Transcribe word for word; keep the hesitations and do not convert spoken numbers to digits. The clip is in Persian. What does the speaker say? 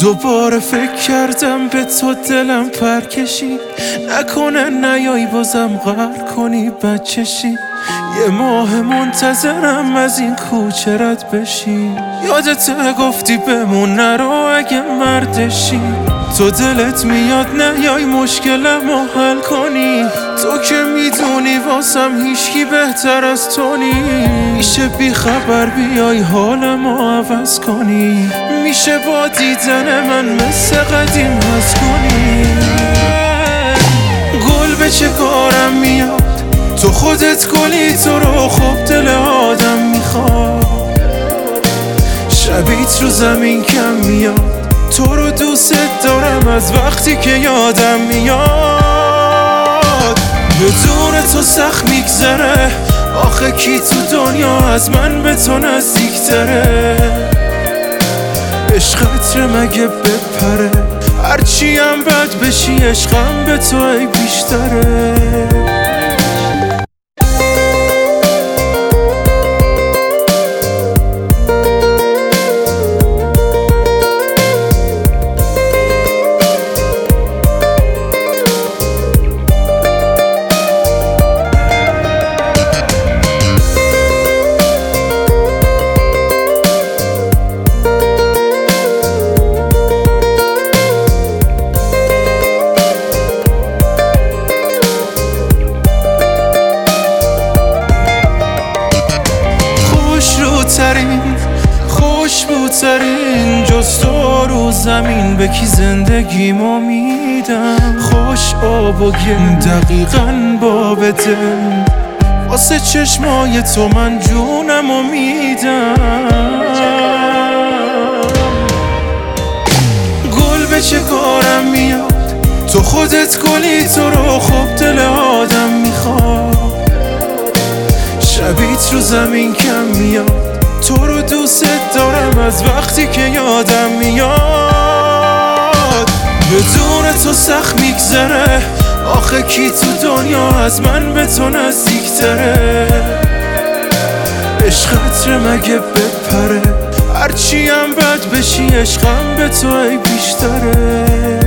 دوباره فکر کردم به تو دلم پر کشید، نکنه نیایی بازم غر کنی بچشی. یه ماه منتظرم از این کوچه رد بشی، یادت گفتی بمون نرو اگه مردشی. تو دلت میاد نیای مشکلمو حل کنی، تو که میدونی واسم هیچکی بهتر از تو نی. میشه بی خبر بیای حالمو عوض کنی، میشه با دیدن من مثل قدیم هست کنی. گل به چه کارم میاد، تو خودت گلی، تو رو خوب دل آدم میخواد. شبیت رو زمین کم میاد، تو رو دوست دارم از وقتی که یادم میاد. بدون تو سخت میگذره، آخه کی تو دنیا از من به تو نزدیکتره. عشقت مگه بپره، هرچی هم بد بشی عشقم به تو ای بیشتره. خوشبوترین جز تو رو زمین، به کی زندگیمو میدم. خوش آب و گل دقیقاً باب دل، واسه چشمای تو من جونمو میدم. گل به چه کارم میاد، تو خودت گلی، تو رو خوب دل آدم میخواد. شبیت رو زمین کم میاد، تو رو دوست دارم از وقتی که یادم میاد. بدون تو سخت میگذره، آخه کی تو دنیا از من به تو نزدیکتره. عشقت مگه بپره، هرچی هم بد بشی عشقم به تو ای بیشتره.